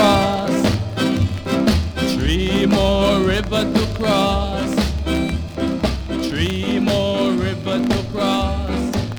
cross. Three more rivers to cross. Three more rivers to cross.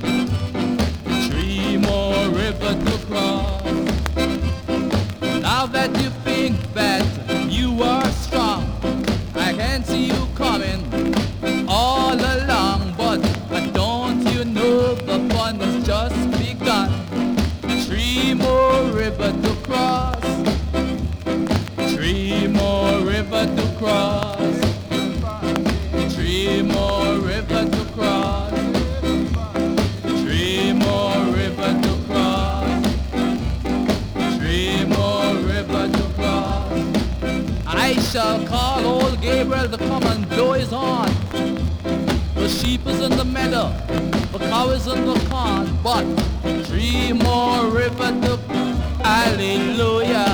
Three more rivers to cross. Now that you think that you are strong, I can see you coming all along, but don't you know the fun has just begun? Three more rivers to cross. Three more rivers to cross. Three more rivers to cross. Three more rivers to cross. Three more rivers to cross. I shall call old Gabriel to come and blow his horn. The sheep is in the meadow, the cow is in the corn, but three more rivers to hallelujah.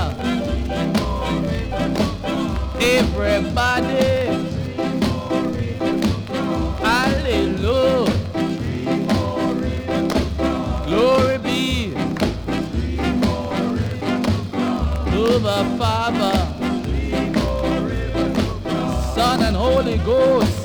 Everybody, hallelujah. Glory be to the Father, Son and Holy Ghost.